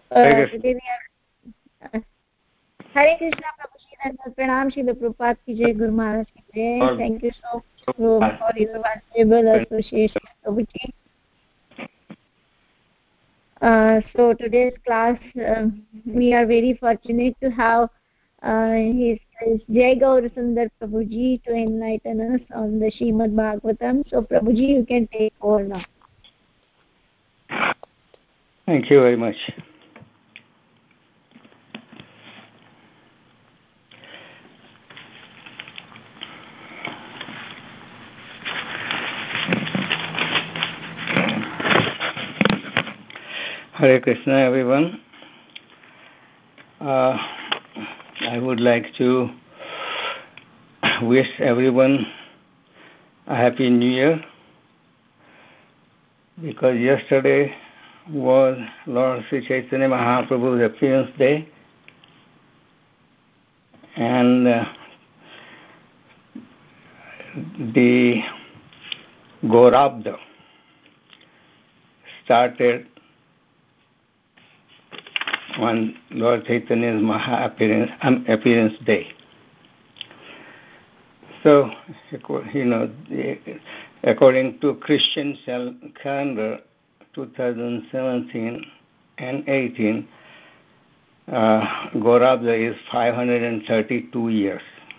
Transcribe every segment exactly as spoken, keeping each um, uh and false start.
uh, today we are uh, Hare Krishna Prabhuji and Pranam Shri Prabhupada ki Jai, Guru Maharaj ki Jai. Thank you so much for your valuable association, Prabhuji. Uh, so today's class, uh, we are very fortunate to have uh, his, his Jai Gaur Sundar Prabhuji to enlighten us on the Srimad Bhagavatam. So Prabhuji, you can take over now. Thank you very much. Hare Krishna, everyone. Uh, I would like to wish everyone a Happy New Year, because yesterday was Lord Sri Chaitanya Mahaprabhu's appearance day, and uh, the Gaurabda started on Lord Chaitanya's Maha appearance, um, appearance day. So, you know, according to Christian calendar, two thousand seventeen and eighteen, uh, Gaurabda is five hundred thirty-two years.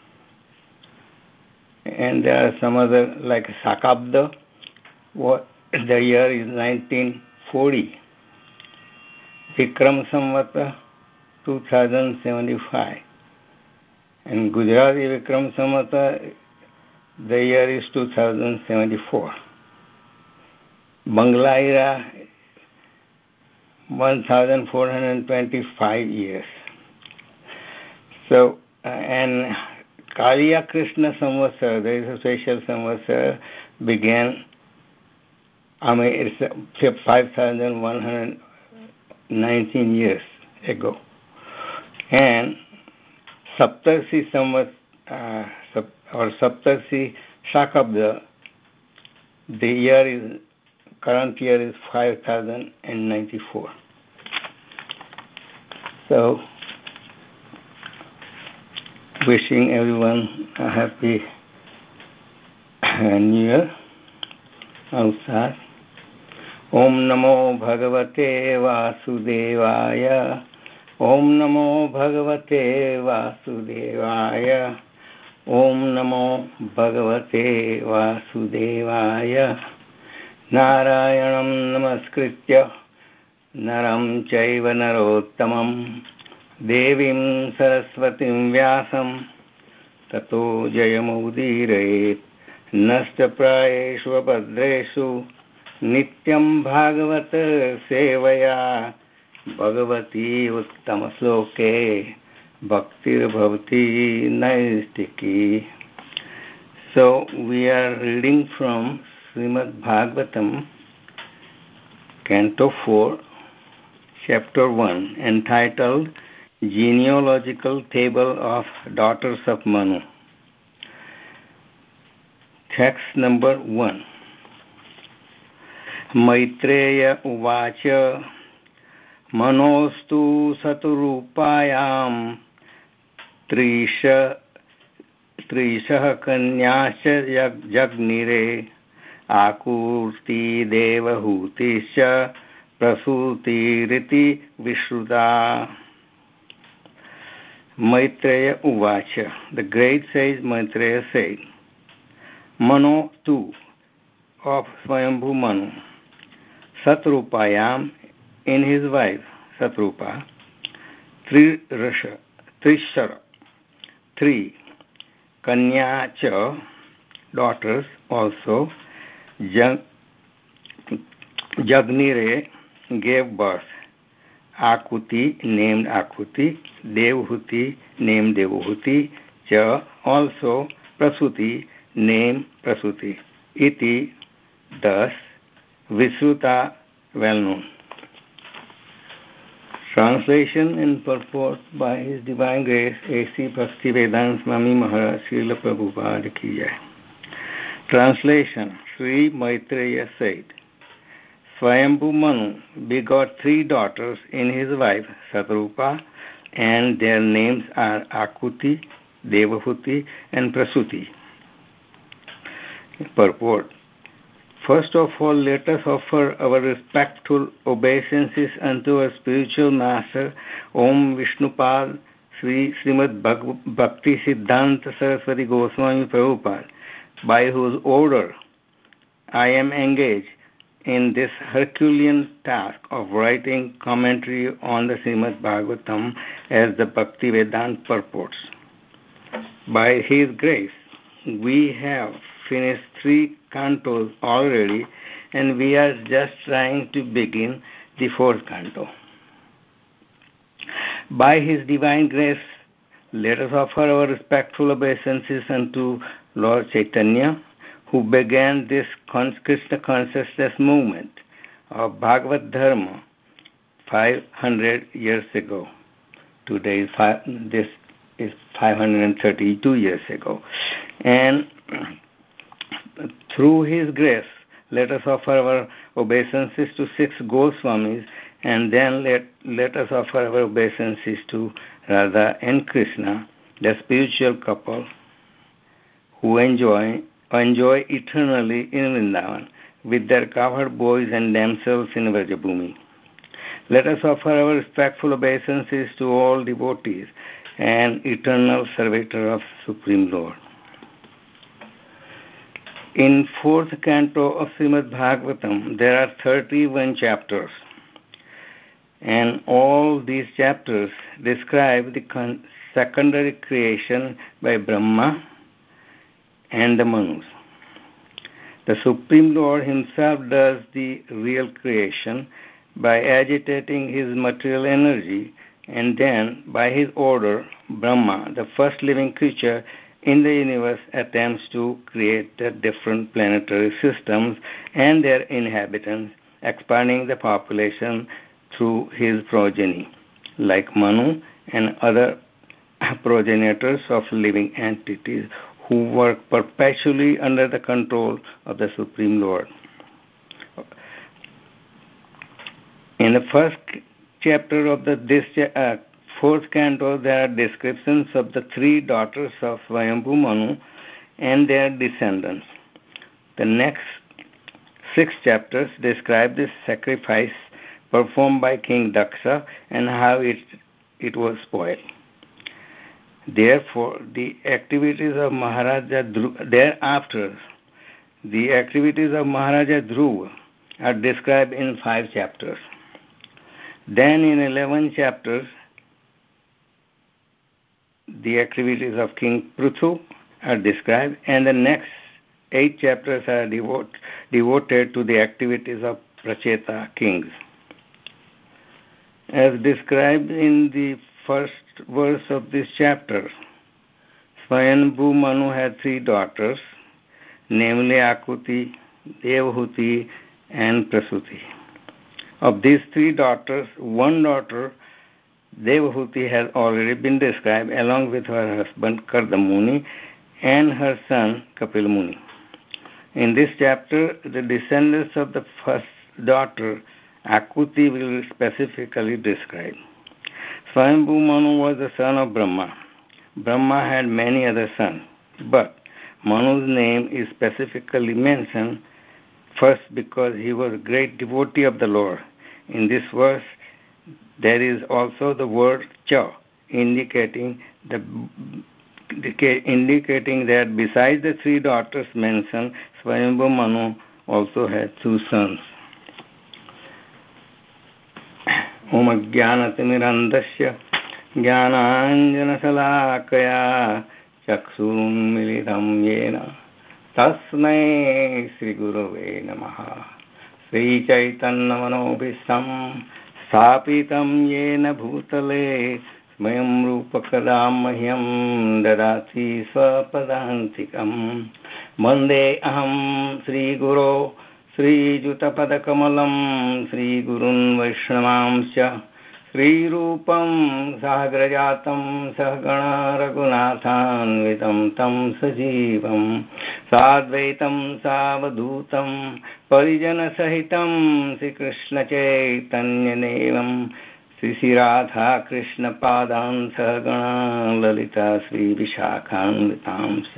And there are some other, like Sakabda, what, the year is nineteen forty. Vikram Samvata, two thousand seventy-five. And Gujarati Vikram Samvata, the year is two thousand seventy-four. Bangla era, one thousand four hundred twenty-five years. So, uh, and Kaliya Krishna Samvatsara, there is a special Samvatsara, began, I mean, it's five thousand one hundred nineteen years ago. And Saptarsi Samvat, uh, or Saptarsi Shakabda, the year is, current year is five thousand ninety-four. So, wishing everyone a happy New Year. Namaskar. Om Namo Bhagavate Vasudevaya. Om Namo Bhagavate Vasudevaya. Om Namo Bhagavate Vasudevaya. Narayanam Namaskritya Naram Chaiva Narottamam Devim Saraswatim Vyasam Tato Jayamudirayet Nasta Prayeshu Abhadreshu Nityam Bhagavata Sevaya Bhagavati Uttama Sloke Bhaktir Bhavati Naistiki. So we are reading from Srimad Bhagavatam, Canto four, Chapter one, entitled Genealogical Table of Daughters of Manu. Text number one. Maitreya Uvacha Manostu Saturupayam Trisha Trisha Kanyasya Jagnire Akurti Devahutisya Prasuti Riti Vishruta. Maitreya Uvacha. The great sage Maitreya said, Mano two of Swayambhu Manu, Satrupayam, in his wife Satrupa, Trirasha, Trishara, three, Kanyacha, daughters also, Jag, Jagnire, gave birth, Akuti, named Akuti, Devhuti, named Devhuti, Cha, also, Prasuti, named Prasuti, Iti, thus, Visruta, well known. Translation and purport by His Divine Grace A C Bhaktivedanta Swami Maharaj Srila Prabhupada Ki Jai. Translation. Sri Maitreya said, Swayambhu Manu begot three daughters in his wife Satrupa, and their names are Akuti, Devahuti, and Prasuti. Purport. First of all, let us offer our respectful obeisances unto our spiritual master, Om Vishnupad Sri Srimad Bhakti Siddhanta Saraswati Goswami Prabhupada, by whose order I am engaged in this Herculean task of writing commentary on the Srimad Bhagavatam as the Bhakti Vedanta purports. By his grace, we have finished three cantos already, and we are just trying to begin the fourth canto. By his divine grace, let us offer our respectful obeisances unto Lord Chaitanya, who began this Krishna consciousness movement of Bhagavad Dharma five hundred years ago. Today is five, this is five hundred thirty-two years ago. And through his grace, let us offer our obeisances to six Goswamis, and then let, let us offer our obeisances to Radha and Krishna, the spiritual couple who enjoy enjoy eternally in Vrindavan with their cowherd boys and damsels in Vrajabhumi. Let us offer our respectful obeisances to all devotees and eternal servitor of Supreme Lord. In fourth canto of Srimad Bhagavatam, there are thirty-one chapters, and all these chapters describe the con- secondary creation by Brahma and the Manus. The Supreme Lord himself does the real creation by agitating his material energy, and then, by his order, Brahma, the first living creature in the universe, attempts to create the different planetary systems and their inhabitants, expanding the population through his progeny, like Manu and other progenitors of living entities who work perpetually under the control of the Supreme Lord. In the first chapter of the this uh, fourth canto, there are descriptions of the three daughters of Swayambhu Manu and their descendants. The next six chapters describe the sacrifice performed by King Daksha and how it it was spoiled. Therefore, the activities of Maharaja Dhruva, thereafter, the activities of Maharaja Dhruva are described in five chapters. Then in eleven chapters, the activities of King Prithu are described, and the next eight chapters are devote, devoted to the activities of Pracheta kings. As described in the first verse of this chapter, Swayambhu Manu had three daughters, namely Akuti, Devahuti, and Prasuti. Of these three daughters, one daughter, Devahuti, has already been described along with her husband Kardamuni and her son Kapil Muni. In this chapter, the descendants of the first daughter, Akuti, will be specifically described. Swayambhu Manu was the son of Brahma. Brahma had many other sons, but Manu's name is specifically mentioned first because he was a great devotee of the Lord. In this verse, there is also the word cha, indicating the indicating that besides the three daughters mentioned, Swayambhu Manu also had two sons. Om Jnanatimirandasya Jnananjanasalakaya Chakshurunmilitam Yena Tasmai Sri Gurave Namaha. Sri Chaitanya Manobhisam Sthapitam Yena Bhutale Smayam Rupakadam Mahyam Dadati Swapadantikam Vande Aham Sri Guru Sri Jutapadakamalam Sri Gurun Vaishnavamsya श्रीरूपं साग्रजातं सहगण रघुनाथान्वितं तं सजीवं साद्वैतं सावधूतं परिजनसहितं श्रीकृष्णचैतन्यदेवं श्रीराधा कृष्णपादान् सहगण ललिता श्रीविशाखान्वितांश्च।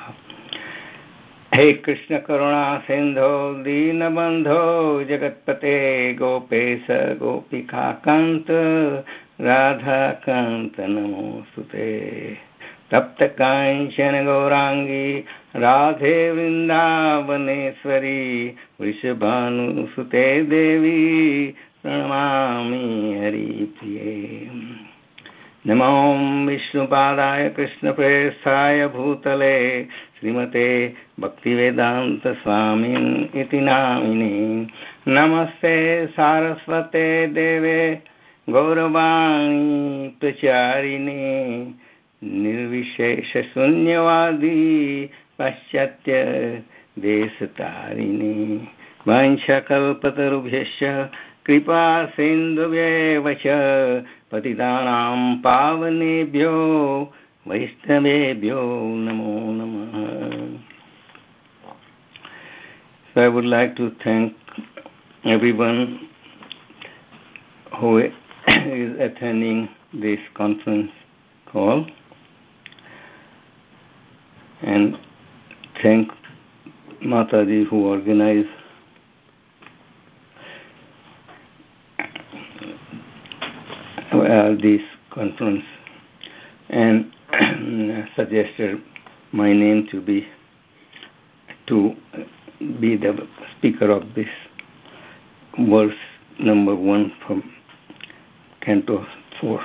हे कृष्ण करुणा सिंधो दीनबंधो जगत्पते गोपेश गोपिका कांत राधा कांत नमोस्तुते। तप्त कांचन गौरांगी राधे वृंदावनेश्वरी वृषभानुसुते देवी प्रणमामि हरिप्रिये। नमो विष्णुपादाय कृष्णप्रेष्ठाय भूतले श्रीमते भक्तिवेदांत स्वामिन् इति नामिने। नमस्ते सारस्वते देवे गौरवाणी प्रचारिणे निर्विशेष शून्यवादी पाश्चात्य देशतारिणे। वंशकल्पतरुभ्यश्च कृपा सिन्धुभ्येव च पतितानां पावनेभ्यो वैष्णवेभ्यो नमो नमः। So I would like to thank everyone who is attending this conference call, and thank Mataji who organized uh, this conference and suggested my name to be to be the speaker of this verse number one from Canto four.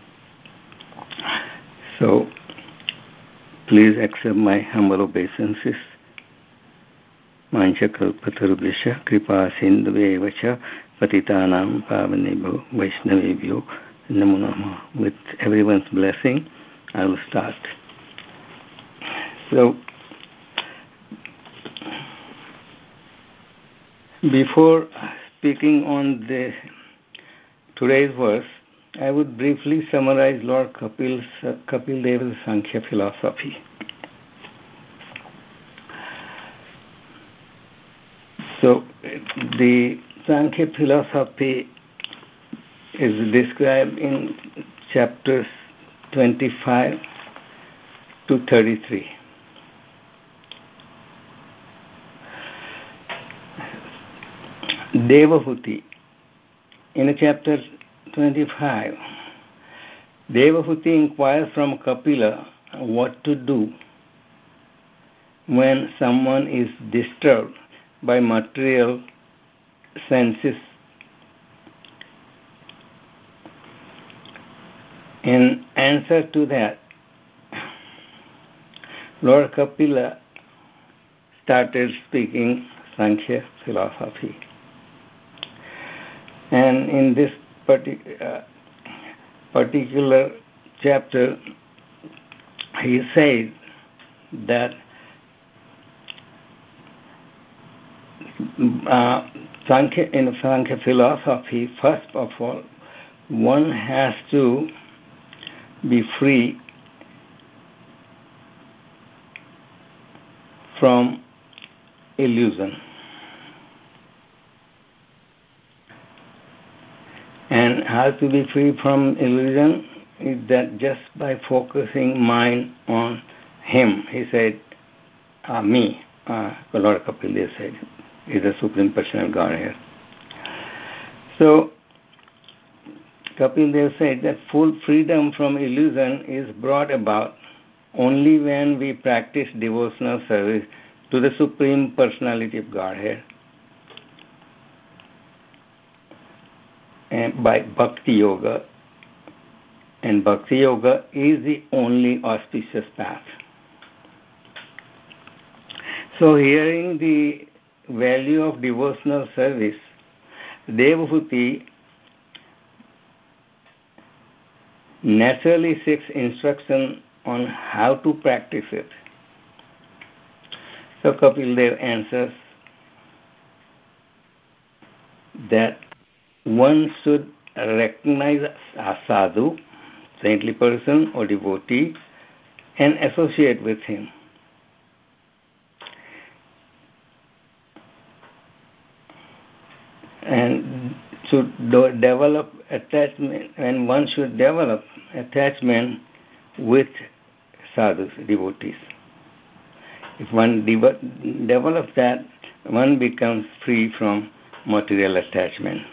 So please accept my humble obeisances. Mancha kalpatarubhyascha kripa sindhuveva cha patitanam pavanebhyo vaishnavebhyo namo namaha. With everyone's blessing, I will start. So, before speaking on the today's verse, I would briefly summarize Lord Kapil's, Kapil Dev's Sankhya philosophy. So, the Sankhya philosophy is described in chapters twenty-five to thirty-three. Devahuti. In chapter twenty-five, Devahuti inquires from Kapila what to do when someone is disturbed by material senses. In answer to that, Lord Kapila started speaking Sankhya philosophy. And in this partic- uh, particular chapter, he says that uh, Sankhya, in Sankhya philosophy, first of all, one has to be free from illusion. And how to be free from illusion is that just by focusing mind on him. He said, uh, me, uh, Lord Kapil Dev said, is the Supreme Personal Godhead. So, Kapil Dev said that full freedom from illusion is brought about only when we practice devotional service to the Supreme Personality of Godhead, and by Bhakti Yoga. And Bhakti Yoga is the only auspicious path. So hearing the value of devotional service, Devahuti naturally seeks instruction on how to practice it. So Kapil Dev answers that one should recognize a sadhu, saintly person or devotee, and associate with him. And should develop attachment, and one should develop attachment with sadhus, devotees. If one de- develops that, one becomes free from material attachment.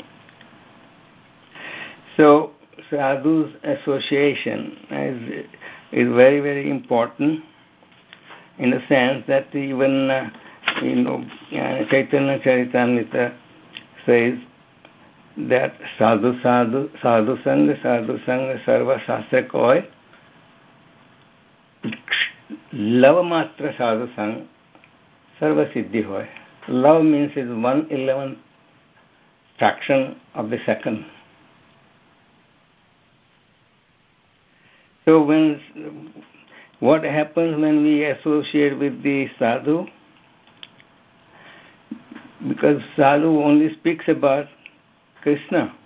So, sadhus association is, is very, very important in the sense that even, uh, you know, uh, Chaitanya Charitamrita says that sadhu sadhu sadhu sangha sadhu sangha sarva shastra koi love matra sadhu sang sarva siddhi hoy. Love means is one eleventh fraction of the second. So when what happens when we associate with the sadhu? Because sadhu only speaks about Krishna.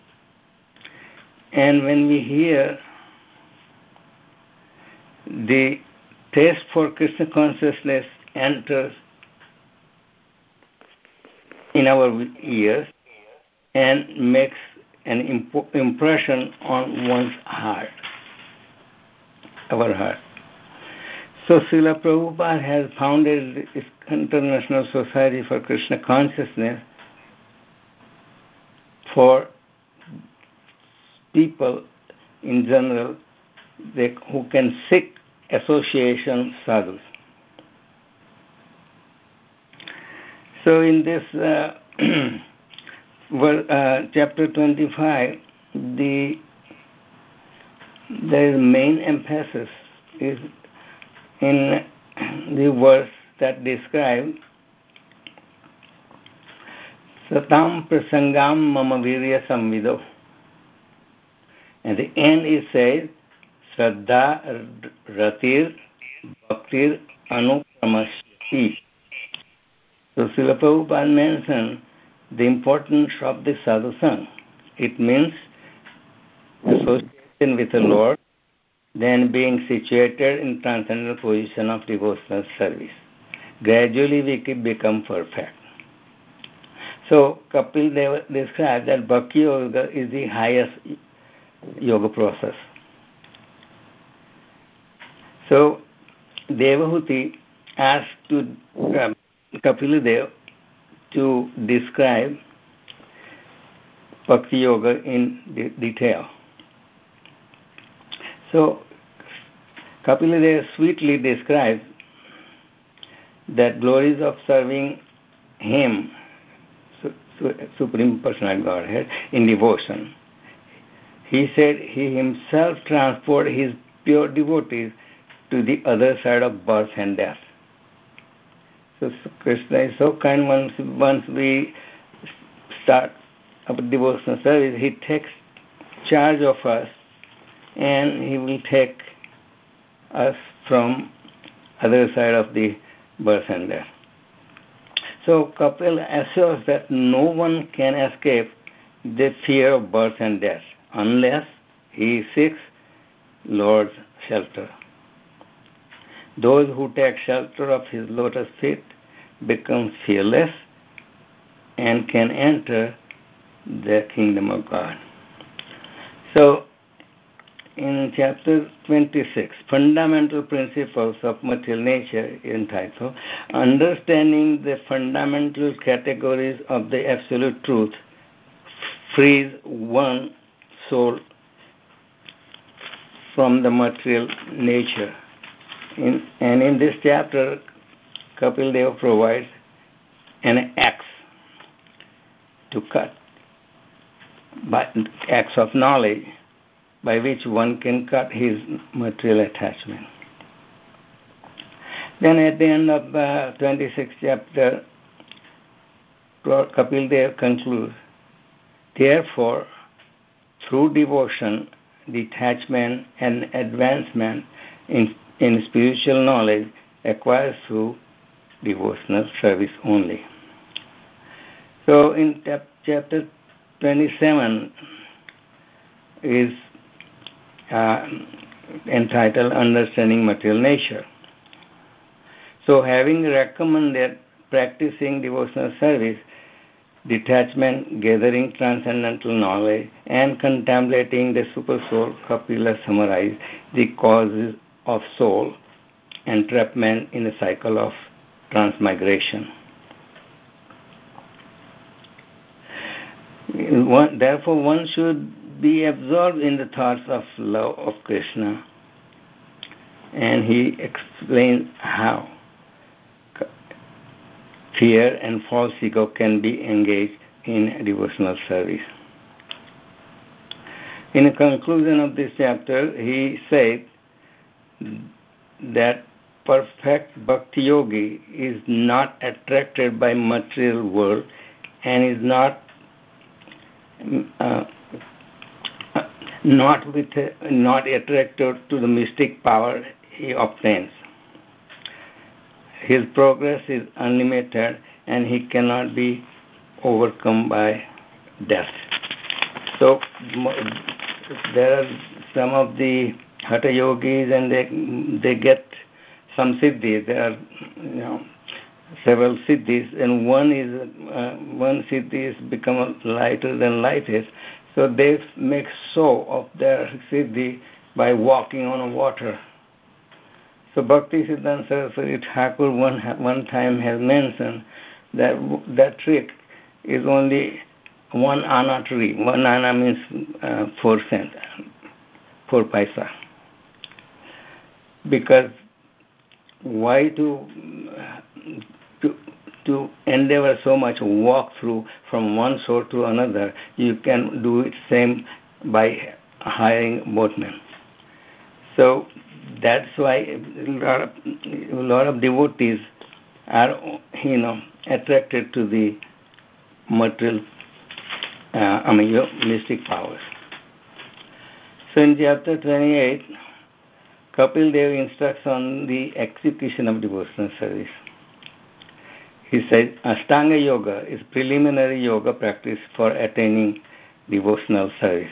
And when we hear the taste for Krishna consciousness enters in our ears and makes an imp- impression on one's heart, our heart. So Srila Prabhupada has founded this International Society for Krishna Consciousness for people in general they, who can seek association sadhus. So in this uh, well, uh, chapter twenty-five, the the main emphasis is in the verse that describes Satam prasangam mama virya samvido. At the end it says Shraddha ratir bhaktir anukramasya. So Srila Prabhupada mentioned the importance of the sadhusang. It means association with the Lord, then being situated in transcendental position of devotional service. Gradually we can become perfect. So Kapil Deva described that Bhakti Yoga is the highest yoga process. So Devahuti asked to uh, Kapil Deva to describe Bhakti Yoga in de- detail. So Kapil Deva sweetly describes that glories of serving Him, Supreme Personality Godhead, in devotion. He said he himself transported his pure devotees to the other side of birth and death. So Krishna is so kind. Once, once we start a devotional service, he takes charge of us and he will take us from other side of the birth and death. So Kapil assures that no one can escape the fear of birth and death unless he seeks Lord's shelter. Those who take shelter of his lotus feet become fearless and can enter the kingdom of God. So in chapter twenty-six, Fundamental Principles of Material Nature, entitled Understanding the Fundamental Categories of the Absolute Truth, frees one soul from the material nature. In, and in this chapter, Kapil Deva provides an axe to cut, by axe of knowledge, by which one can cut his material attachment. Then at the end of the twenty-sixth chapter, Kapil Deva concludes, therefore, through devotion, detachment and advancement in, in spiritual knowledge acquires through devotional service only. So in chapter twenty-seven is uh, entitled Understanding Material Nature. So having recommended practicing devotional service, detachment, gathering transcendental knowledge, and contemplating the super soul, Kapila summarized the causes of soul entrapment in a cycle of transmigration. One, therefore, one should be absorbed in the thoughts of love of Krishna. And he explains how fear and false ego can be engaged in devotional service. In the conclusion of this chapter, he said that perfect bhakti yogi is not attracted by material world and is not uh, not with not attracted to the mystic power he obtains. His progress is unlimited and he cannot be overcome by death. So there are some of the hatha yogis and they they get some siddhis. There are you know several siddhis, and one is uh, one siddhi is become lighter than light is. So they make show of their siddhi by walking on water. So Bhakti Siddhanta Saraswati Thakur one, one time has mentioned that that trick is only one anna tree. One anna means uh, four cent, four paisa. Because why to, to to endeavor so much, walk through from one shore to another? You can do it same by hiring boatmen. So that's why a lot of, a lot of devotees are, you know, attracted to the material, uh, I mean, your mystic powers. So in chapter twenty-eight, Kapil Dev instructs on the execution of devotional service. He said, Ashtanga Yoga is preliminary yoga practice for attaining devotional service.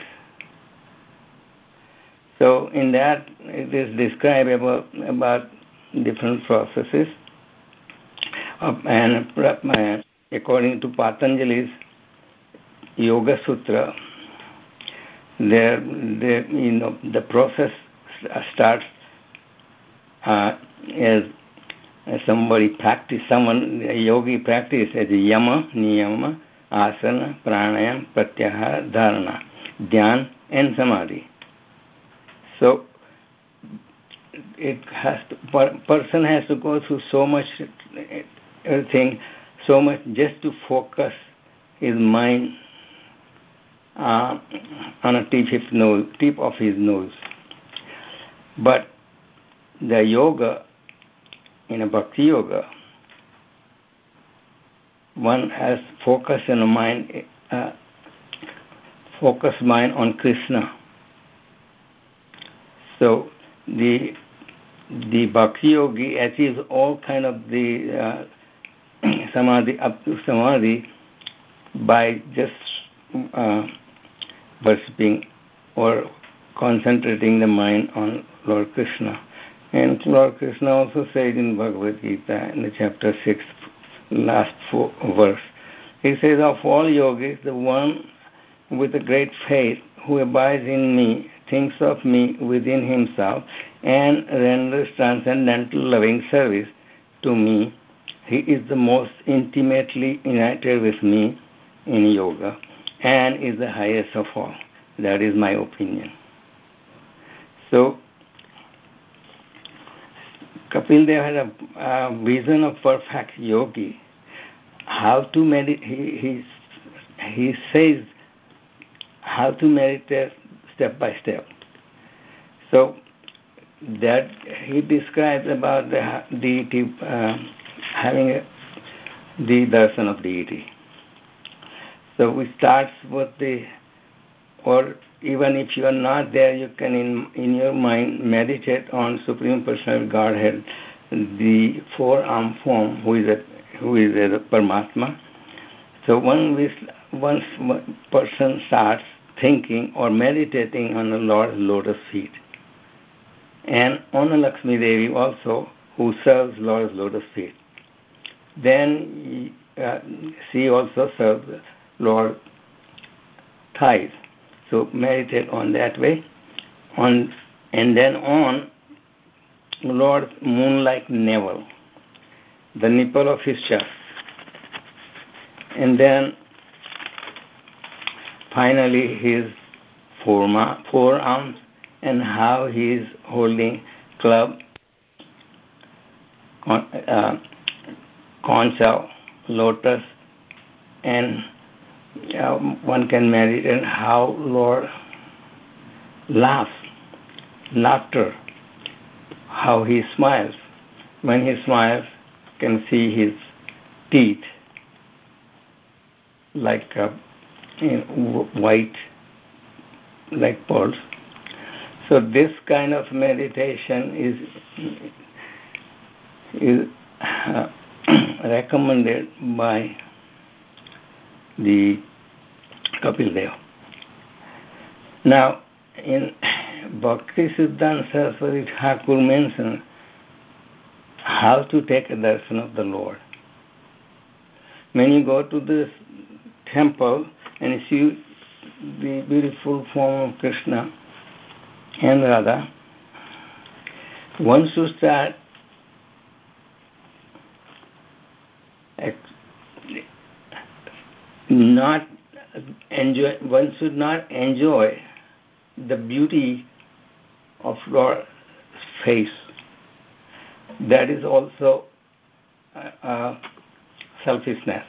So in that, it is described about, about different processes. Uh, and uh, according to Patanjali's Yoga Sutra, there, there, you know, the process starts uh, as, as somebody practice, someone, a yogi practice as yama, niyama, asana, pranayam, pratyahara, dharana, dhyan, and samadhi. So it has to, per, person has to go through so much everything, so much just to focus his mind uh, on a tip of, his nose, tip of his nose. But the yoga, in a bhakti yoga, one has focus in a mind, uh, focus mind on Krishna. So the the bhakti yogi achieves all kind of the uh, samadhi up to samadhi by just uh, worshipping or concentrating the mind on Lord Krishna. And Lord Krishna also said in Bhagavad Gita in the chapter six, last four verse, he says, of all yogis, the one with a great faith who abides in me, thinks of me within himself, and renders transcendental loving service to me, he is the most intimately united with me in yoga and is the highest of all. That is my opinion. So, Kapil Dev had a uh, vision of perfect yogi. How to meditate, he, he, he says how to meditate step by step. So that he describes about the deity, uh, having a, the darshan of deity. So we start with the, or even if you are not there, you can in, in your mind meditate on Supreme Personality Godhead, the four-arm form, who is a, who is a Paramatma. So one, once one person starts thinking or meditating on the Lord's lotus feet, and on the Lakshmi Devi also, who serves Lord's lotus feet, then uh, she also serves Lord thighs. So meditate on that way, on and then on Lord's moon-like navel, the nipple of his chest, and then finally his forearms and how he is holding club, uh, conch shell, lotus, and uh, one can meditate on how Lord laughs, laughter, how he smiles. When he smiles, you can see his teeth like uh, you know, white, like pearls. So this kind of meditation is is uh, recommended by the Kapil Deva. Now, in Bhakti Siddhanta Saraswati Thakur mentions how to take a darshan of the Lord. When you go to this temple and see the beautiful form of Krishna and Radha, one should start not enjoy, one should not enjoy the beauty of Lord's face. That is also uh, uh, selfishness.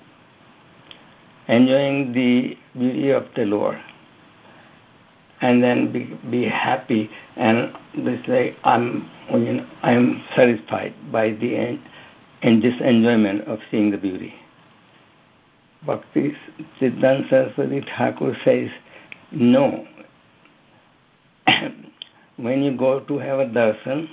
Enjoying the beauty of the Lord, and then be, be happy and say, I'm, you know, I'm satisfied by the end, and this enjoyment of seeing the beauty. Bhakti Siddhanta Saraswati Thakur says, no. When you go to have a darshan,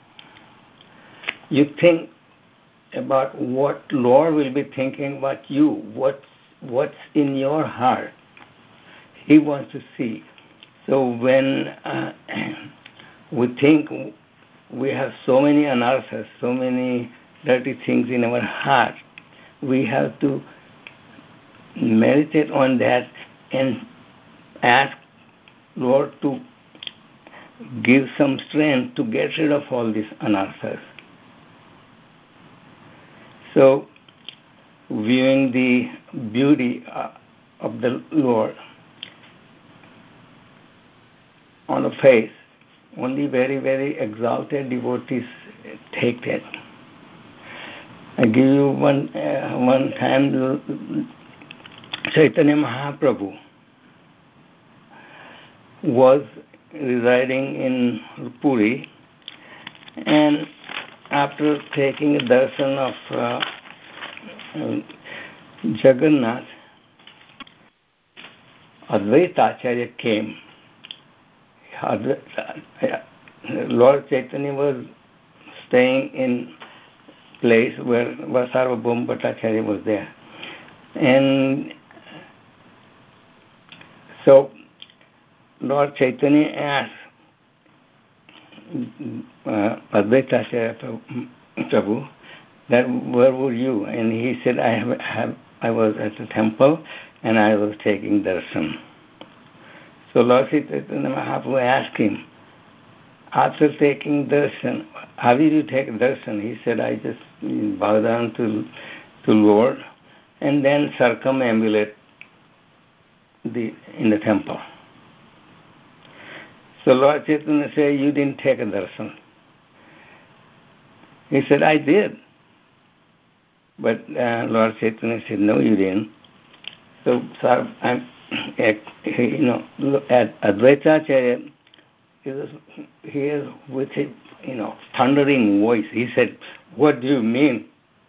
you think about what Lord will be thinking about you, what what's in your heart. He wants to see. So when uh, we think we have so many anarthas, so many dirty things in our heart, we have to meditate on that and ask Lord to give some strength to get rid of all these anarthas. So, viewing the beauty uh, of the Lord on the face, only very, very exalted devotees take that. I give you one uh, one time, Chaitanya Mahaprabhu was residing in Puri, and after taking a darshan of uh, Jagannath, Advaita Acharya came. Lord Chaitanya was staying in place where Sarvabhauma Bhattacharya was there. And so Lord Chaitanya asked uh, Advaita Acharya Prabhu that where were you? And he said, I have, have I was at the temple and I was taking darshan. So Lord Chaitanya Mahaprabhu asked him, after taking darshan, how did you take darshan? He said, I just bow down to, to Lord and then circumambulate the, in the temple. So Lord Chaitanya said, you didn't take a darshan. He said, I did. But uh, Lord Chaitanya said, no, you didn't. So, so I'm, you know, at Advaita Acharya, he is, he is with his, you know, thundering voice. He said, what do you mean?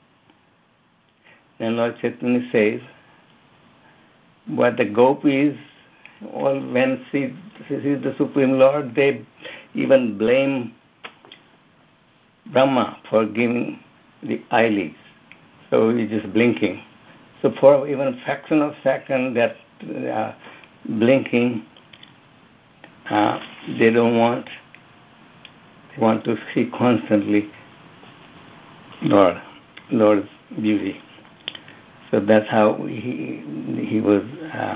Then Lord Chaitanya says, but the gopis, all when see, see the Supreme Lord, they even blame Brahma for giving the eyelids. So he's just blinking. So for even a fraction of a second, that uh, blinking, uh, they don't want. They want to see constantly Lord, Lord's beauty. So that's how he he was. Uh,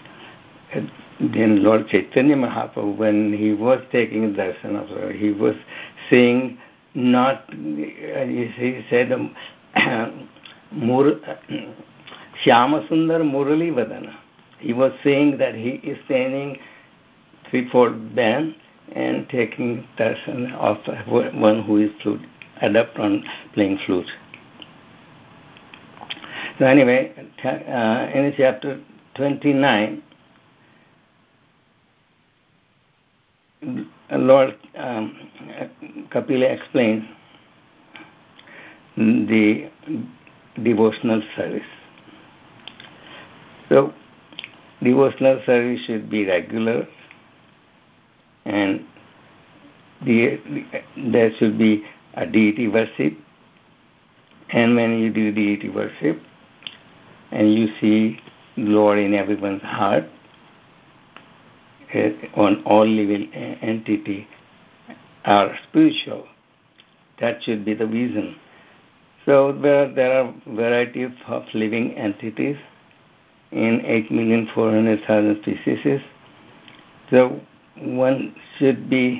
then Lord Chaitanya Mahaprabhu, when he was taking darshan of her, he was saying not. He said, um, Mur, Shyama Sundar Murali Vadana. He was saying that he is standing three-fold band and taking darshan of one who is flute, adept on playing flute. So anyway, uh, in chapter twenty-nine, Lord um, Kapila explains the devotional service. So, devotional service should be regular, and the, there should be a deity worship. And when you do deity worship, and you see Lord in everyone's heart, on all living entity are spiritual. That should be the reason. So there, there are varieties of living entities in eight million four hundred thousand species. So one should be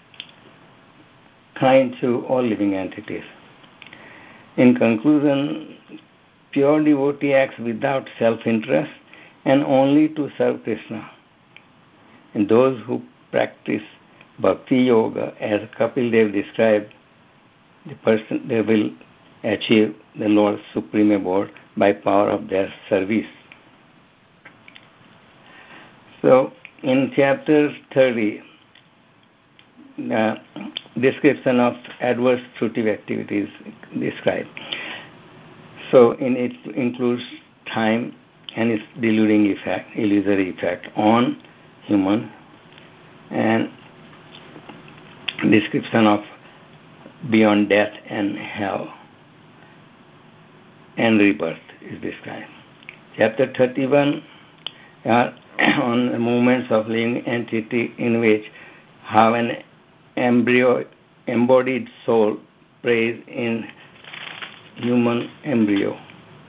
kind to all living entities. In conclusion, pure devotee acts without self-interest and only to serve Krishna. And those who practice bhakti yoga, as Kapil Dev described, the person they will achieve the Lord's supreme abode by power of their service. So, in chapter thirty, the description of adverse fruitive activities described. So, in it includes time and its deluding effect, illusory effect on human, and description of beyond death and hell and rebirth is described. Chapter thirty-one are on the movements of living entity, in which how an embryo embodied soul prays in human embryo.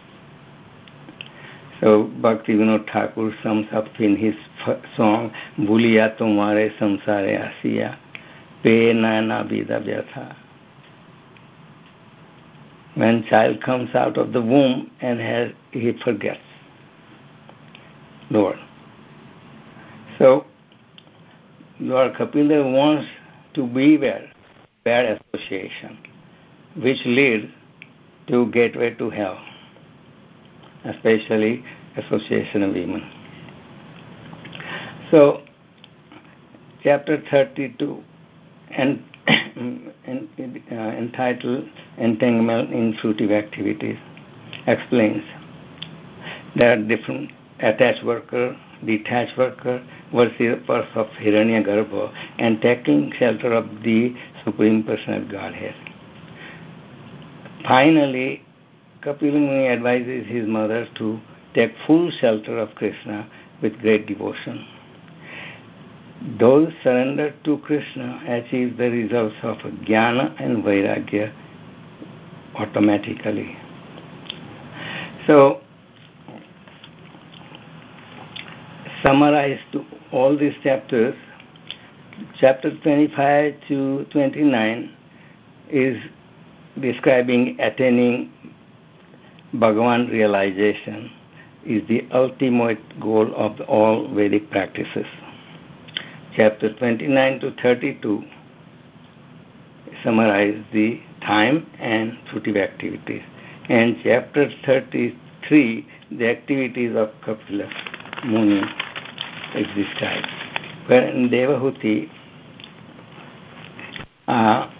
So Bhakti Vinod Thakur sums up in his song, Bhuliya Tumhare Samsare Asiya, Pe Nana Vida Vyatha. When child comes out of the womb and has, he forgets Lord. So Lord Kapila wants to beware bad association, which leads to gateway to hell, especially association of women. So, chapter thirty-two, and, and uh, entitled Entanglement in Fruitive Activities, explains there are different attached worker, detached worker, worshippers of Hiranyagarbha, and taking shelter of the Supreme Personal Godhead. Finally, Kapila Muni advises his mother to take full shelter of Krishna with great devotion. Those surrendered to Krishna achieve the results of jnana and vairagya automatically. So, summarize to all these chapters, chapter twenty-five to twenty-nine is describing attaining Bhagavan realization is the ultimate goal of all Vedic practices. Chapter twenty-nine to thirty-two summarize the time and fruitive activities. And chapter thirty-three, the activities of Kapila Muni is described. Where in Devahuti, uh,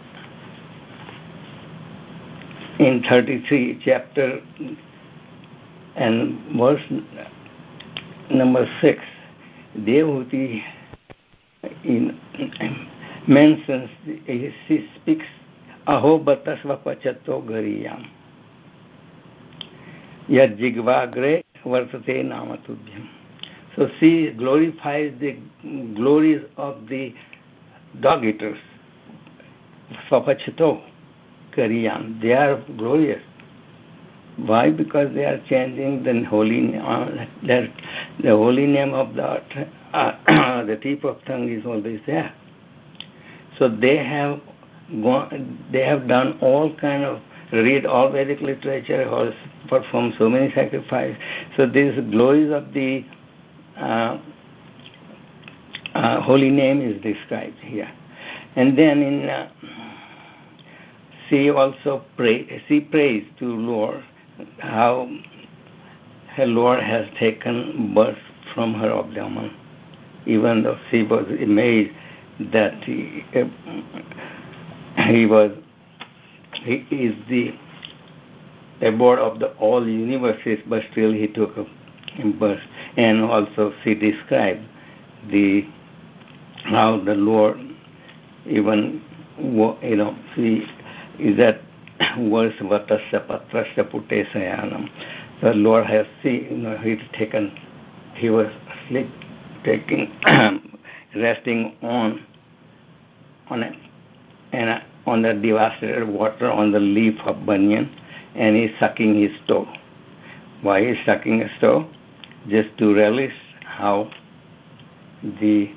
in thirty-three chapter and verse number six, Devahuti in, mentions, he speaks, Aho batasva pachato gariyam. Yad jigvagre vartate namatubhyam. So she glorifies the glories of the dog eaters. Swapachito kariyam. They are glorious. Why? Because they are changing the holy name. Uh, the holy name of the uh, the tip of tongue is always there. So they have gone, they have done all kind of read all Vedic literature or perform so many sacrifices. So these glories of the uh, uh, holy name is described here. And then in uh, she also pray, she prays to Lord how her Lord has taken birth from her abdomen, even though she was amazed that he, uh, he was he is the abode of the all universes, but still he took a birth. And also she described the how the Lord even you know she is that verse vatasya patrasya pute sayanam. The Lord has seen, you know, he'd taken, he was asleep, taking, resting on, on it, and uh, on the devastated water on the leaf of banyan, and he's sucking his toe. Why he's sucking his toe? Just to relish how the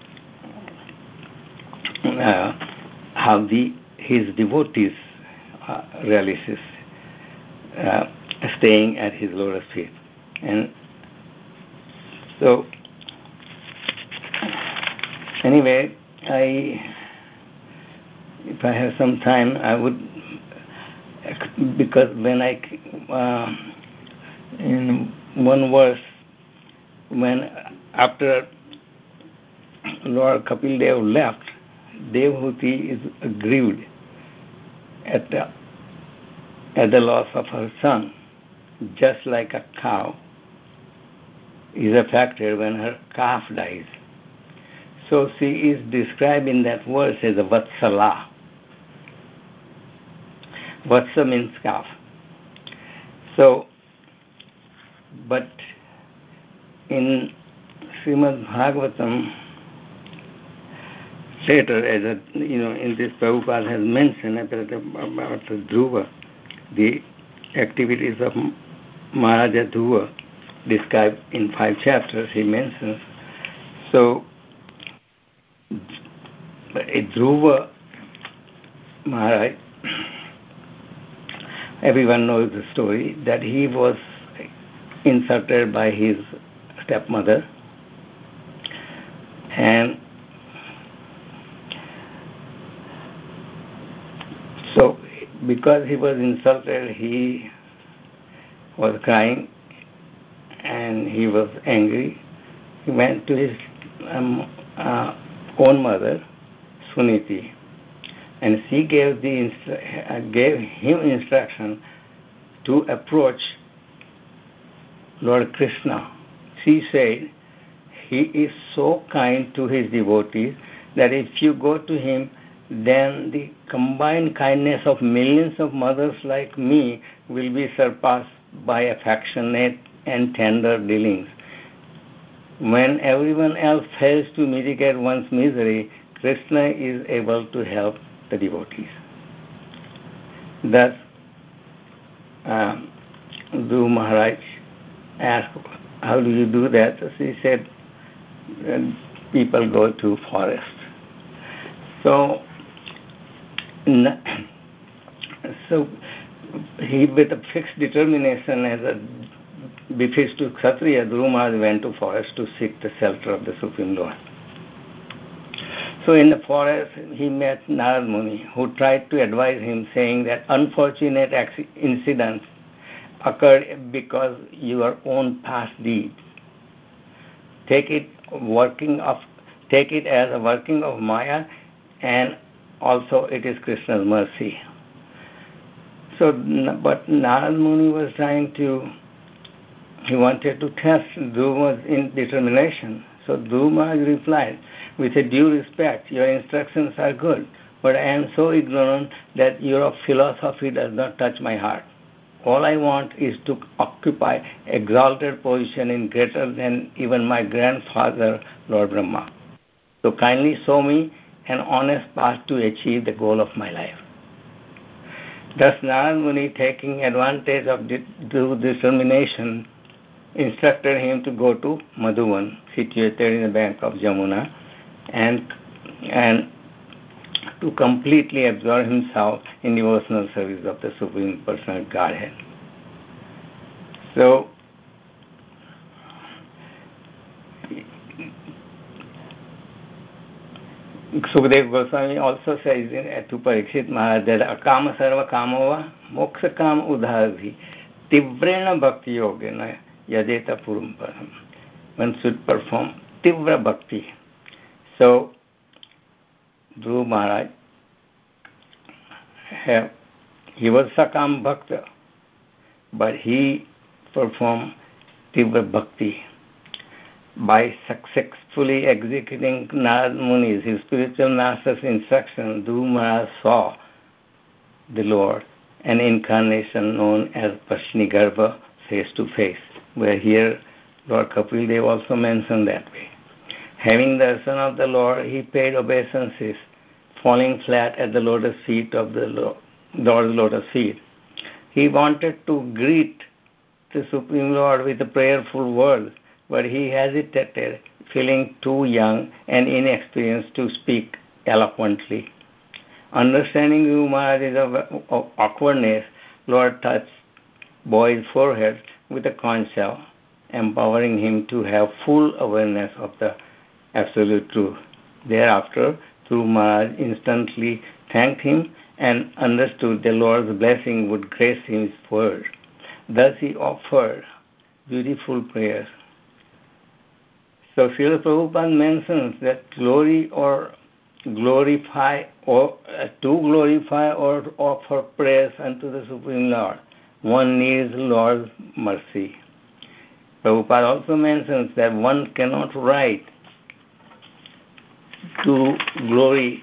uh, how the his devotees uh, relishes uh, staying at his lotus feet. And so anyway, I if I have some time I would, because when I uh, in one verse, when after Lord Kapil Dev left, Devhuti is grieved at the at the loss of her son, just like a cow is affected when her calf dies. So she is described in that verse as a Vatsala. Vatsa means calf. So, but in Srimad Bhagavatam, later, as a, you know, in this Prabhupada has mentioned about Dhruva, the activities of Maharaja Dhruva described in five chapters, he mentions. So, Dhruva Maharaj, everyone knows the story, that he was insulted by his stepmother, and so because he was insulted, he was crying and he was angry. He went to his um, uh, own mother, Suniti, and she gave the instru- uh, gave him instruction to approach Lord Krishna. She said, he is so kind to his devotees that if you go to him, then the combined kindness of millions of mothers like me will be surpassed by affectionate and tender dealings. When everyone else fails to mitigate one's misery, Krishna is able to help the devotees. Thus, um, Dhruva Maharaj asked, how do you do that? So she said, people go to forest. So, so he, with a fixed determination, as a befits to Kshatriya, Dhruva Maharaj went to forest to seek the shelter of the Supreme Lord. So in the forest, he met Narad Muni, who tried to advise him, saying that unfortunate incidents occurred because your own past deeds. Take it working of, take it as a working of Maya, and also it is Krishna's mercy. So, but Narad Muni was trying to, he wanted to test Dhruva's determination. So Dhruva Maharaj replied, with a due respect, your instructions are good, but I am so ignorant that your philosophy does not touch my heart. All I want is to occupy exalted position in greater than even my grandfather, Lord Brahma. So kindly show me an honest path to achieve the goal of my life. Thus Narad Muni, taking advantage of this determination, instructed him to go to Madhuvan, situated in the bank of Jamuna, and and to completely absorb himself in devotional service of the Supreme Personal Godhead. So, Sukadeva Goswami also says in, to Parikshit Maharaj that akama sarva kamova moksha kam udharvi tivrena bhakti yogena yadeta purum param. One should perform tivra bhakti. So, Dhruv Maharaj, have, he was Sakam Bhakta, but he performed Tivra Bhakti. By successfully executing Narad Muni's, his spiritual master's instruction, Dhruv Maharaj saw the Lord, an incarnation known as Pashnigarbha, face to face, where here Lord Kapil Dev also mentioned that way. Having the darshan of the Lord, he paid obeisances, falling flat at the lotus feet of the Lord, Lord's lotus feet. He wanted to greet the Supreme Lord with a prayerful word, but he hesitated, feeling too young and inexperienced to speak eloquently. Understanding Dhruv Maharaj's awkwardness, Lord touched boy's forehead with a conch shell, empowering him to have full awareness of the absolute truth. Thereafter, Dhruv Maharaj instantly thanked him and understood the Lord's blessing would grace his word. Thus he offered beautiful prayers. So Srila Prabhupada mentions that glory or glorify or uh, to glorify or offer prayers unto the Supreme Lord, one needs Lord's mercy. Prabhupada also mentions that one cannot write to glory,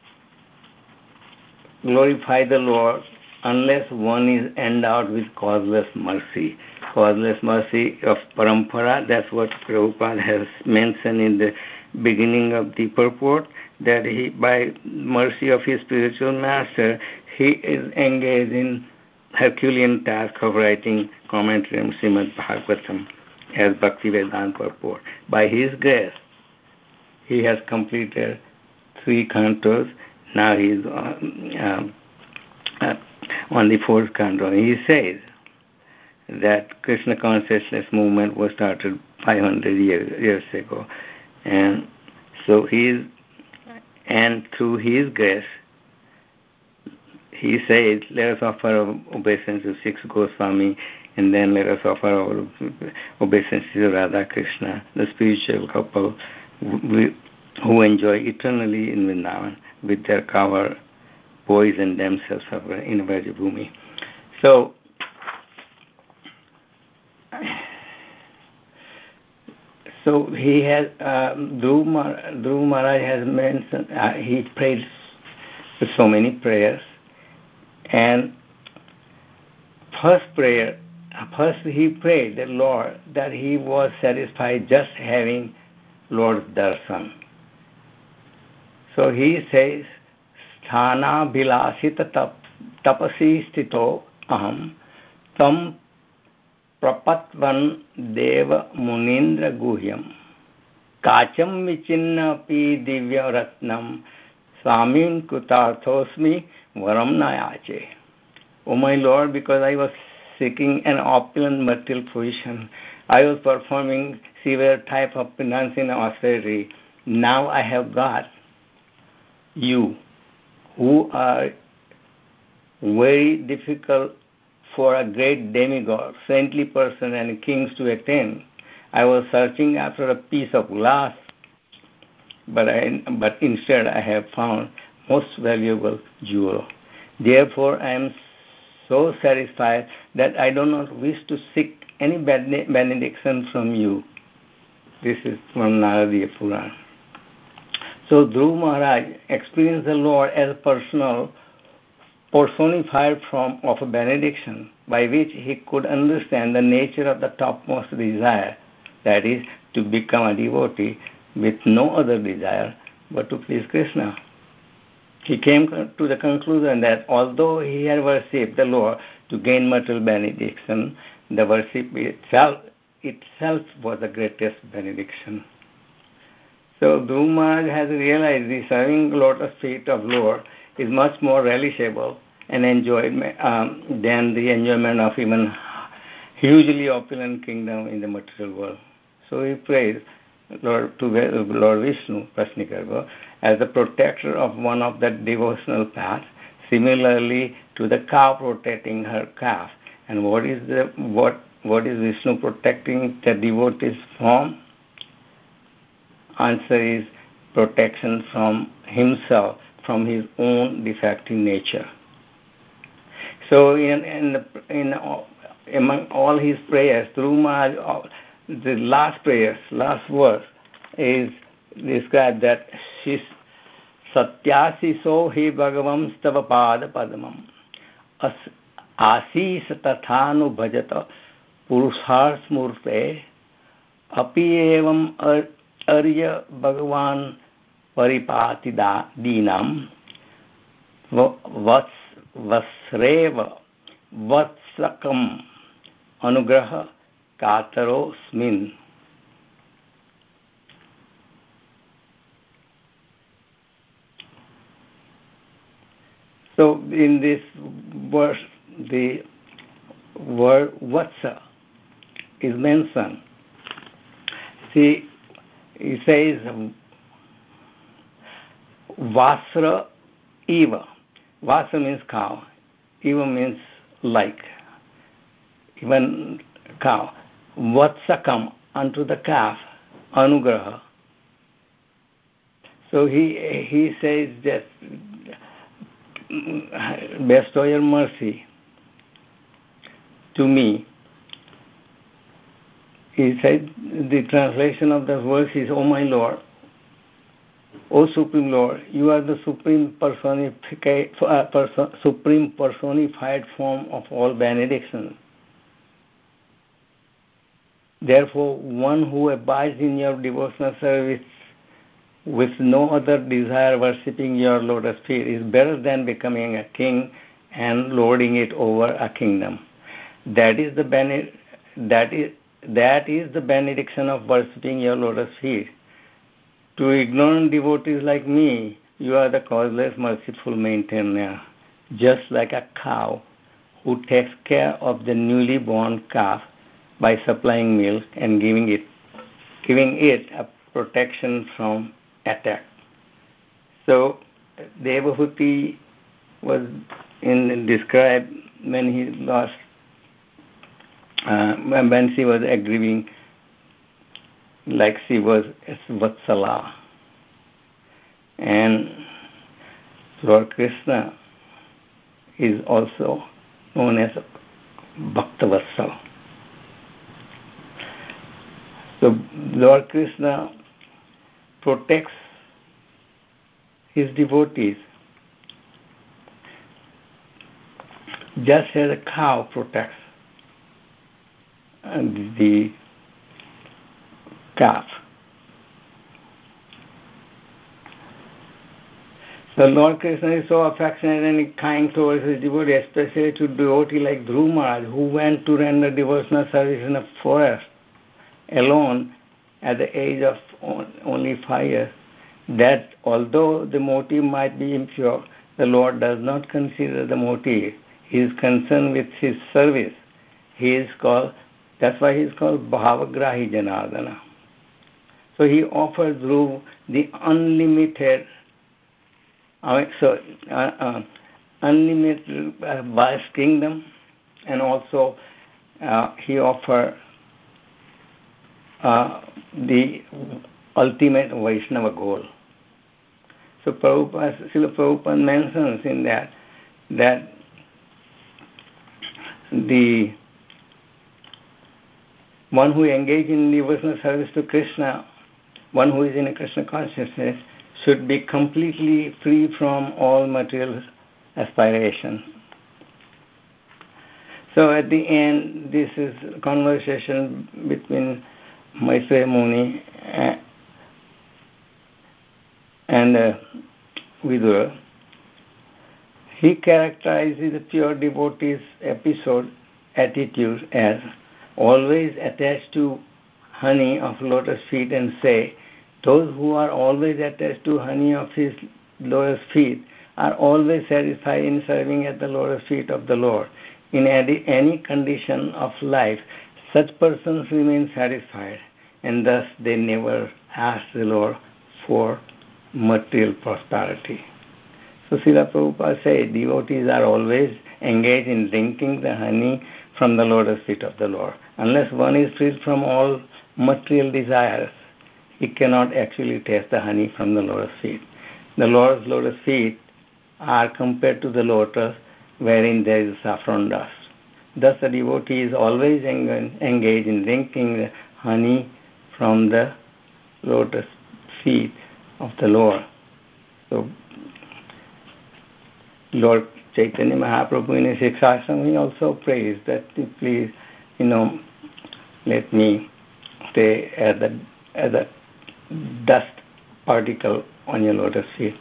glorify the Lord unless one is endowed with causeless mercy. Causeless mercy of parampara, that's what Prabhupada has mentioned in the beginning of the purport, that he, by mercy of his spiritual master, he is engaged in Herculean task of writing commentary on Srimad Bhagavatam as Bhaktivedanta purport. By his grace, he has completed three cantos. Now he is on, um, uh, on the fourth canto. He says that Krishna consciousness movement was started five hundred years, years ago, and so he is, and through his grace, he says, let us offer our obeisance to six Goswami, and then let us offer our obeisance to Radha Krishna, the spiritual couple who enjoy eternally in Vrindavan with their cover boys and themselves in Vrajabhumi. So, so he has, uh, Dhruv Maharaj has mentioned, uh, he prayed so many prayers, and first prayer, first he prayed the Lord that he was satisfied just having Lord's darshan. So he says, Sthana Bilasita tap, tapasi stito aham tam prapatvan deva munindra guhyam kacham vichinna pi divya ratnam swamin kutarthosmi varam nayache. O my Lord, because I was seeking an opulent material position, I was performing severe type of penance and austerity. Now I have got you, who are very difficult for a great demigod, saintly person and kings to attain. I was searching after a piece of glass, but I, but instead I have found most valuable jewel. Therefore I am so satisfied that I do not wish to seek any benediction from you. This is from Naradiya Purana. So Dhruv Maharaj experienced the Lord as a personal personified form of a benediction by which he could understand the nature of the topmost desire, that is, to become a devotee with no other desire but to please Krishna. He came to the conclusion that although he had worshipped the Lord to gain material benediction, the worship itself itself was the greatest benediction. So Dhruv Maharaj has realized the serving lotus feet of Lord is much more relishable and enjoyed um, than the enjoyment of even hugely opulent kingdom in the material world. So he prays Lord, to Lord Vishnu, Prasnikarbha, as the protector of one of the devotional paths, similarly to the cow protecting her calf. And what is the what what is Vishnu protecting the devotees from? Answer is protection from himself, from his own defective nature. So in in, in among all his prayers, Dhruv Maharaj, the last prayers, last verse is described that Shis Satyasiso hi Bhagavam Stava Pada Padamam Asis Tathanu Bhajata Purushar Smurte Api Evam Arya Bhagavan Paripati Dinam Vats Vasreva Vatsakam Anugraha Kataro Smin. So in this verse, the word Vatsa is mentioned. See, he says Vasra Eva. Vasra means cow. Eva means like. Even cow. Vatsakam, unto the calf. Anugraha. So he he says that bestow your mercy to me. He said the translation of the verse is, O my Lord, O Supreme Lord, you are the supreme personified, uh, person, supreme personified form of all benediction. Therefore, one who abides in your devotional service with no other desire worshipping your lotus feet is better than becoming a king and lording it over a kingdom. That is the bene- that is that is the benediction of worshipping your lotus feet. To ignorant devotees like me, you are the causeless, merciful maintainer, just like a cow who takes care of the newly born calf by supplying milk and giving it giving it a protection from attack. So Devahuti was in described when he lost uh, when she was grieving, like she was Vatsala, and Lord Krishna is also known as Bhaktavatsala. So Lord Krishna protects his devotees just as a cow protects the calf. So Lord Krishna is so affectionate and kind towards his devotee, especially to devotee like Dhruv Maharaj, who went to render devotional service in a forest alone at the age of only five years, that although the motive might be impure, the Lord does not consider the motive. He is concerned with his service. He is called, that's why he is called Bhavagrahi Janardana. So he offers Dhruv the unlimited, uh, so, uh, uh, unlimited uh, vast kingdom, and also uh, he offers uh, the ultimate Vaishnava goal. So Prabhupada, Srila Prabhupada mentions in that that the one who engages in devotional service to Krishna, one who is in a Krishna consciousness, should be completely free from all material aspirations. So at the end, this is a conversation between Maitreya Muni and uh, Vidura. He characterizes the pure devotee's episode attitude as always attached to honey of lotus feet, and say, those who are always attached to honey of his lotus feet are always satisfied in serving at the lotus feet of the Lord. In any condition of life, such persons remain satisfied, and thus they never ask the Lord for material prosperity. So Srila Prabhupada said, devotees are always engaged in drinking the honey from the lotus feet of the Lord. Unless one is freed from all material desires, he cannot actually taste the honey from the lotus feet. The Lord's lotus feet are compared to the lotus wherein there is saffron dust. Thus the devotee is always engaged in drinking the honey from the lotus feet of the Lord. So Lord Chaitanya Mahaprabhu in his Sikshasam, he also prays that please, you know, let me stay as a, as a dust particle on your lotus feet.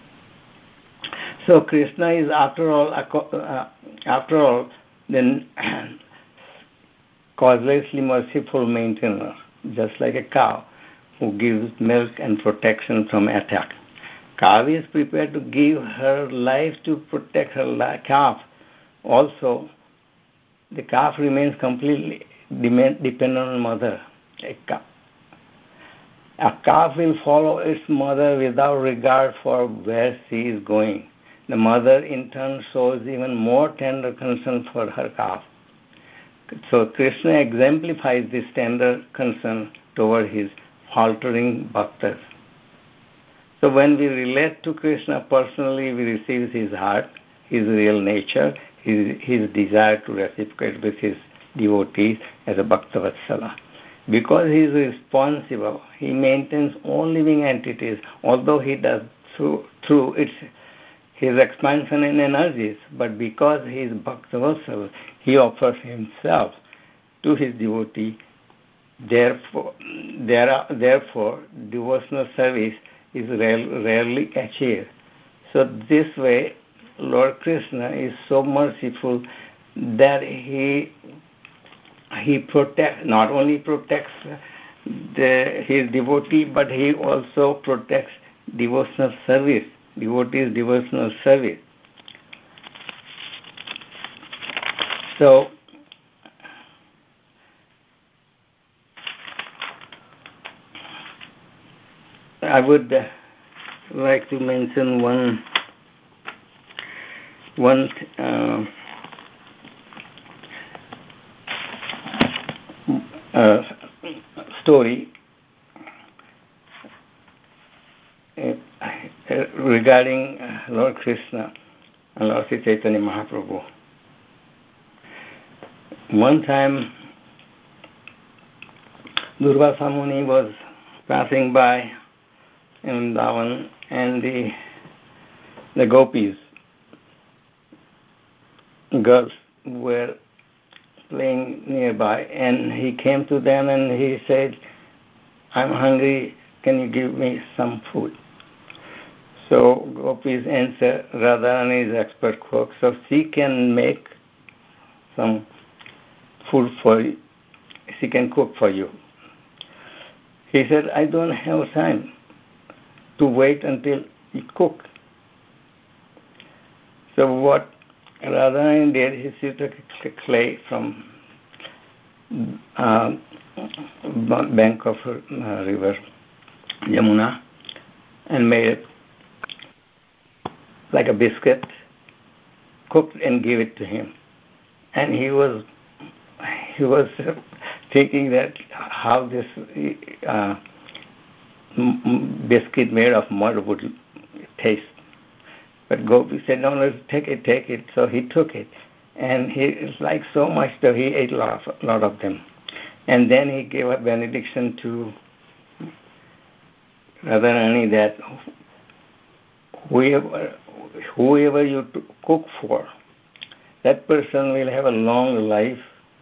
So Krishna is after all, uh, after all, then causelessly merciful maintainer, just like a cow who gives milk and protection from attack. Cow is prepared to give her life to protect her calf. Also, the calf remains completely dependent on mother. A calf, a calf will follow its mother without regard for where she is going. The mother in turn shows even more tender concern for her calf. So Krishna exemplifies this tender concern toward his faltering bhaktas. So when we relate to Krishna personally, we receive his heart, his real nature, his, his desire to reciprocate with his devotees as a Bhaktavatsala. Because he is responsible, he maintains all living entities, although he does through, through its his expansion and energies, but because he is Bhaktavatsala, he offers himself to his devotee. Therefore, there are, therefore devotional service is rare, rarely achieved. So this way, Lord Krishna is so merciful that he he protects, not only protects the, his devotee, but he also protects devotional service, devotee's devotional service. So, I would uh, like to mention one one uh, uh, story uh, regarding uh, Lord Krishna and Lord Sri Chaitanya Mahaprabhu. One time, Durvasa Muni was passing by in Vrindavan, and the the gopis, girls, were playing nearby, and he came to them and he said, I'm hungry, can you give me some food? So gopis answer, Radharani is expert cook, so she can make some food for you. She can cook for you. He said, I don't have time to wait until you cook. So what Radharani did, he took clay from uh, bank of uh, river Yamuna and made it like a biscuit, cooked and gave it to him. And he was he was thinking that how this uh, biscuit made of mud would taste. But Gopi said, no, no, take it, take it. So he took it. And he liked so much that he ate a lot, of, lot of them. And then he gave a benediction to Radharani that whoever, whoever you cook for, that person will have a long life.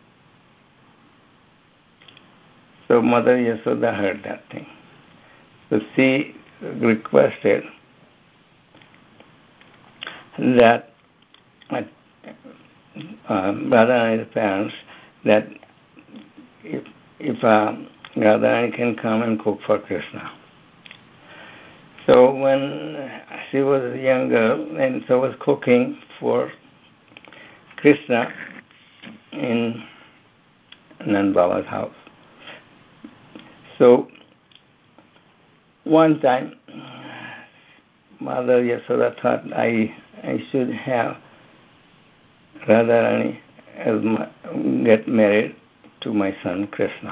So Mother Yasoda heard that thing. So she requested that uh, Radharani's parents, that if, if uh, Radharani can come and cook for Krishna. So when she was a young girl, and so was cooking for Krishna in Nand Baba's house. So one time, Mother Yasoda thought I I should have Radharani as my, get married to my son Krishna.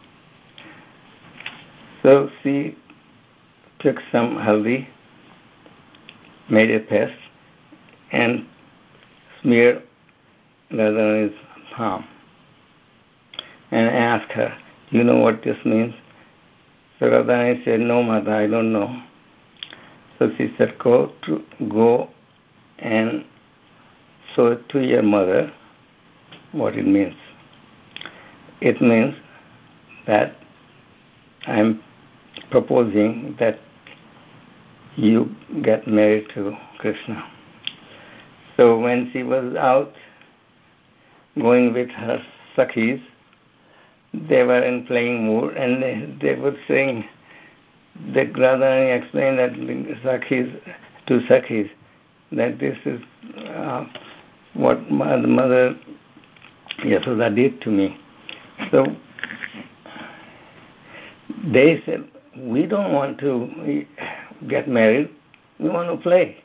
So she took some haldi, made a paste, and smeared Radharani's palm, and asked her, "Do you know what this means?" So Radharani said, "No, Mother, I don't know." So she said, "Go to go and show it to your mother what it means." It means that I'm proposing that you get married to Krishna. So when she was out going with her Sakhis, they were in playing mood, and they, they were saying, the Radharani explained that Sakhis, to Sakhis, that this is uh, what my mother Yasoda did to me. So they said, we don't want to get married, we want to play.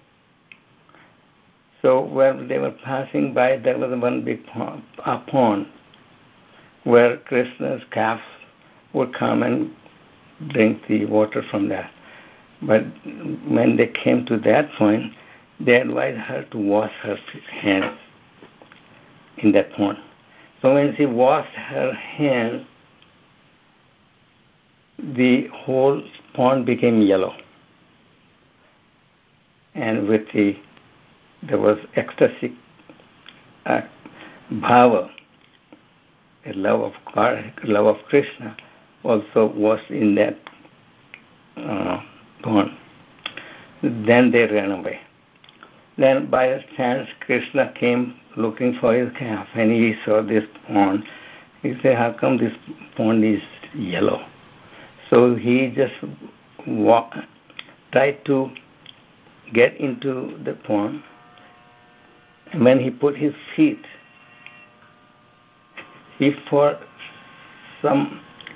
So when they were passing by, there was one big pond, a pond where Krishna's calves would come and drink the water from that. But when they came to that point, they advised her to wash her hands in that pond. So when she washed her hands, the whole pond became yellow. And with the, there was ecstasy, uh, bhava, the love of God, love of Krishna, also was in that uh, pond. Then they ran away. Then by chance Krishna came looking for his calf, and he saw this pond. He said, how come this pond is yellow? So he just walk, tried to get into the pond, and when he put his feet, he felt some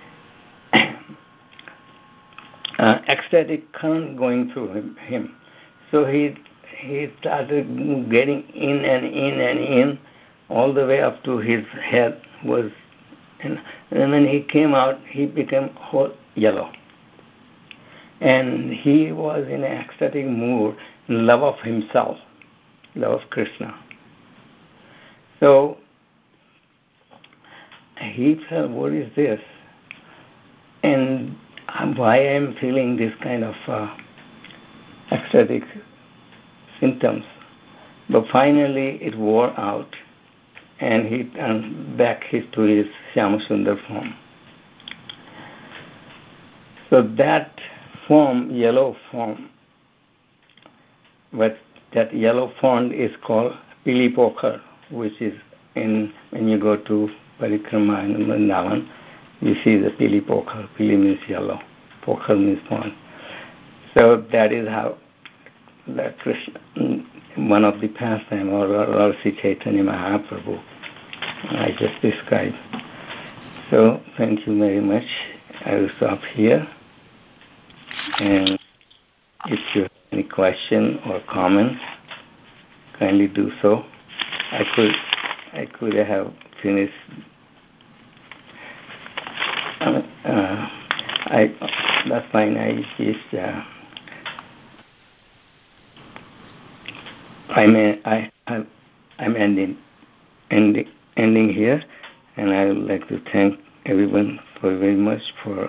uh, ecstatic current going through him, him. So he he started getting in and in and in, all the way up to his head was, and, and when he came out, he became whole yellow. And he was in an ecstatic mood, love of himself, love of Krishna. So he felt, what is this? And why I am feeling this kind of uh, ecstatic symptoms? But finally it wore out, and he turned back his, to his Shyama-sundar form. So that form, yellow form, but that yellow form is called Pili Pokhar, which is in, when you go to Parikrama in Vrindavan, you see the Pili Pokhar. Pili means yellow, Pokhar means pond. So that is how that Krishna, one of the pastime, or Lord Sri Chaitanya Mahaprabhu, I just described. So thank you very much. I will stop here. And if you have any question or comment, kindly do so. I could I could have finished. Uh, uh, I that's fine. I just uh, I'm I I'm, I'm ending ending ending here, and I would like to thank everyone for very much for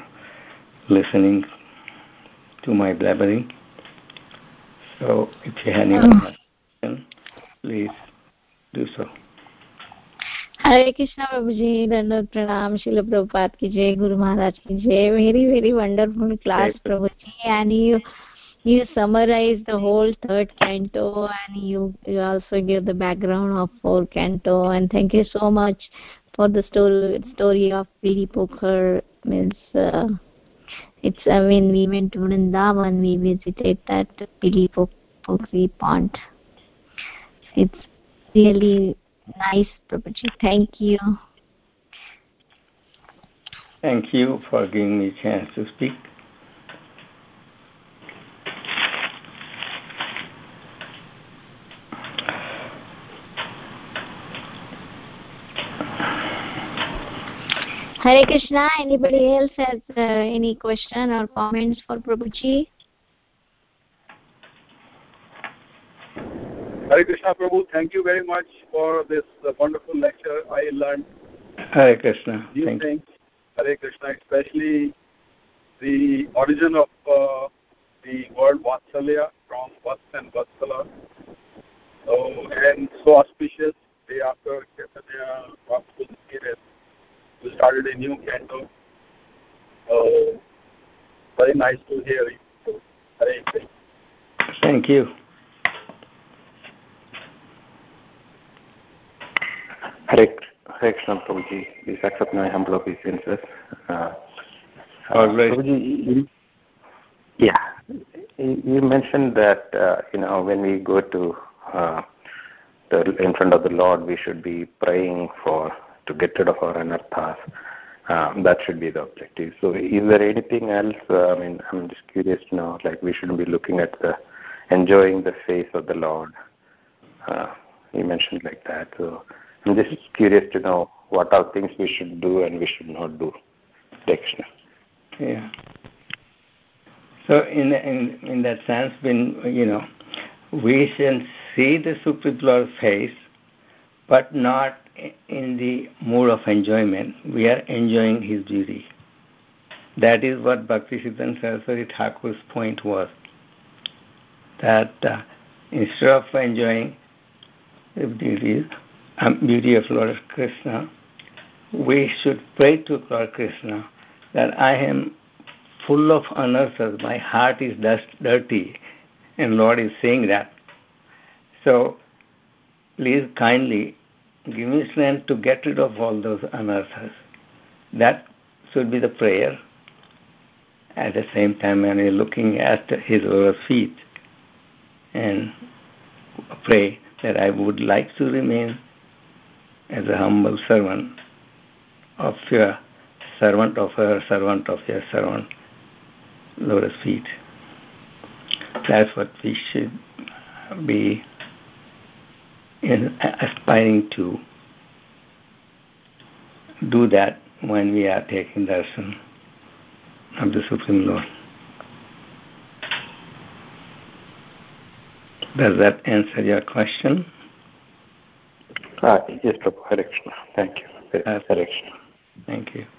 listening to my blabbering. So if you have any please do so. Hare Krishna Prabhuji, Dandavat Pranam, Srila Prabhupada ki jai, Guru Maharaj ki jai. Very, very wonderful class, Prabhuji. And you you summarize the whole third canto, and you, you also give the background of fourth canto. And thank you so much for the story story of Pili Pokhar. Means uh, it's uh, when we went to Vrindavan, we visited that Pili Pokhri pond. It's really nice, Prabhuji. Thank you. Thank you for giving me a chance to speak. Hare Krishna. Anybody else has uh, any question or comments for Prabhuji? Hare Krishna Prabhu, thank you very much for this uh, wonderful lecture. I learned Hare Krishna. new Thank things. Hare Krishna, especially the origin of uh, the word Vatsalya from Vats and Vatsala. So, and so auspicious day after Chaitanya Mahaprabhu's appearance, we started a new canto. So, very nice to hear you. So, Hare Krishna. Thank you. Hare, Hare Krishna Prabhuji, please accept my humble obeisances. Uh, uh, Prabhuji, you, yeah, you mentioned that uh, you know when we go to uh, the, in front of the Lord, we should be praying for to get rid of our anarthas. Um, that should be the objective. So, is there anything else? Uh, I mean, I'm just curious to know. Like, we shouldn't be looking at the enjoying the face of the Lord. Uh, you mentioned like that. So, I'm just curious to know what are things we should do and we should not do. Krishna. Yeah. So in in in that sense, when you know, we should see the Supreme Lord's face, but not in the mood of enjoyment. We are enjoying His beauty. That is what Bhaktisiddhanta Saraswati Thakur's point was. That uh, instead of enjoying the beauty, um, beauty of Lord Krishna, we should pray to Lord Krishna that I am full of anarthas, my heart is dust, dirty, and Lord is saying that. So, please kindly give me strength to get rid of all those anarthas. That should be the prayer. At the same time, when we're looking at His lotus feet, and pray that I would like to remain as a humble servant of your servant of her, servant of your servant, lotus feet. That's what we should be in, aspiring to do, that when we are taking darshan of the Supreme Lord. Does that answer your question? Ah, yes, Prabhu. Hare Krishna. Thank you. Hare Krishna. Thank you.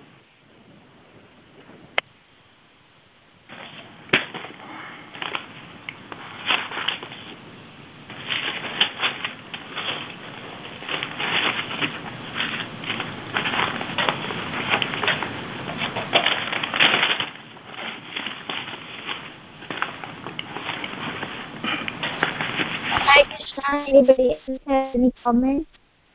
Anybody else have any comments?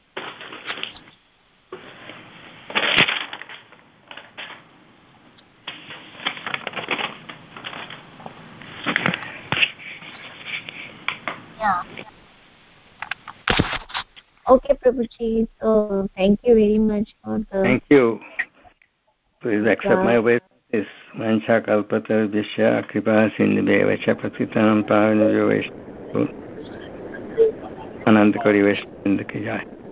Yeah. Okay, Prabhuji. So thank you very much for the. Thank you. Please accept my wishes. Vancha kalpata vishya kripa sindhubheva cha patitanam pavanabhyo vaishnav. Ananta kori vaishnav ki jai.